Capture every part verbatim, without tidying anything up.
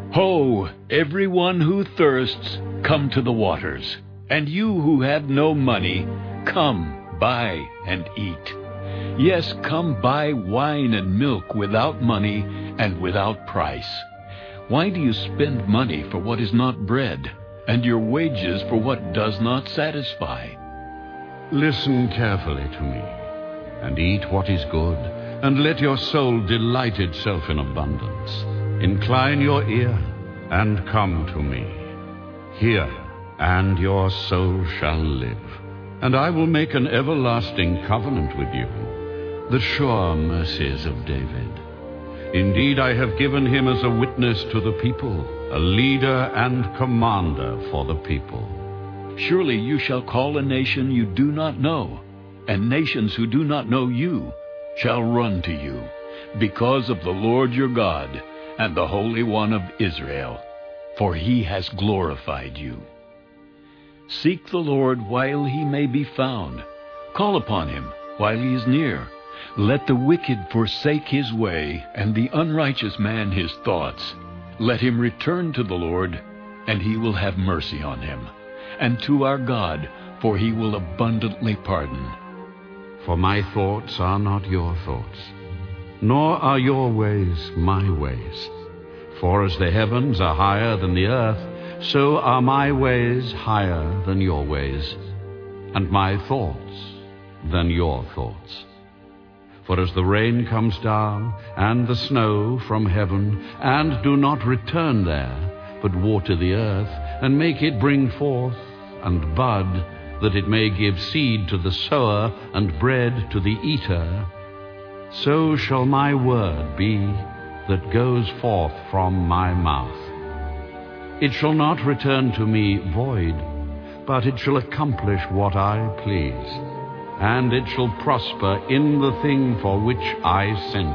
Ho, everyone who thirsts, come to the waters. And you who have no money, come, buy and eat. Yes, come buy wine and milk without money and without price. Why do you spend money for what is not bread, and your wages for what does not satisfy? Listen carefully to me, and eat what is good, and let your soul delight itself in abundance. Incline your ear, and come to me. Hear, and your soul shall live. And I will make an everlasting covenant with you, the sure mercies of David. Indeed, I have given him as a witness to the people, a leader and commander for the people. Surely you shall call a nation you do not know, and nations who do not know you shall run to you, because of the Lord your God and the Holy One of Israel, for he has glorified you. Seek the Lord while he may be found. Call upon him while he is near. Let the wicked forsake his way, and the unrighteous man his thoughts. Let him return to the Lord, and he will have mercy on him, and to our God, for he will abundantly pardon. For my thoughts are not your thoughts, nor are your ways my ways. For as the heavens are higher than the earth, so are my ways higher than your ways, and my thoughts than your thoughts. For as the rain comes down, and the snow from heaven, and do not return there, but water the earth, and make it bring forth and bud, that it may give seed to the sower and bread to the eater, so shall my word be that goes forth from my mouth. It shall not return to me void, but it shall accomplish what I please, and it shall prosper in the thing for which I sent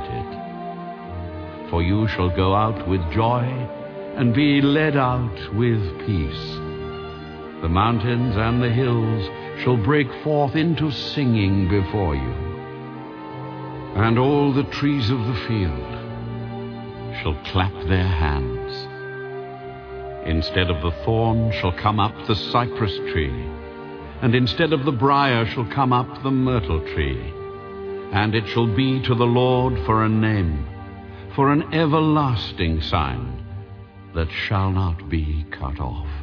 it. For you shall go out with joy, and be led out with peace. The mountains and the hills shall break forth into singing before you, and all the trees of the field shall clap their hands. Instead of the thorn shall come up the cypress tree, and instead of the briar shall come up the myrtle tree. And it shall be to the Lord for a name, for an everlasting sign that shall not be cut off.